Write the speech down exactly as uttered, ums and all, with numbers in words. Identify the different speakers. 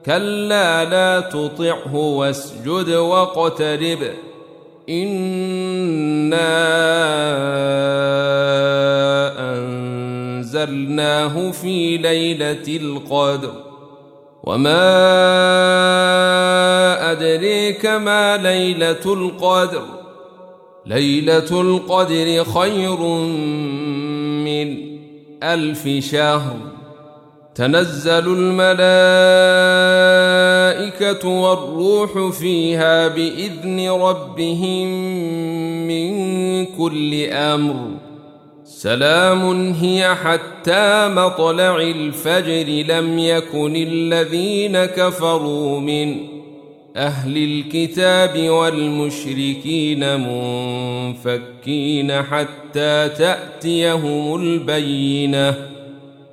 Speaker 1: كلا لا تطعه واسجد واقترب إنا أنزلناه في ليلة القدر وما أدريك ما ليلة القدر ليلة القدر خير من ألف شهر تنزل الملائكة والروح فيها بإذن ربهم من كل أمر سلام هي حتى مطلع الفجر لم يكن الذين كفروا من أهل الكتاب والمشركين منفكين حتى تأتيهم البينة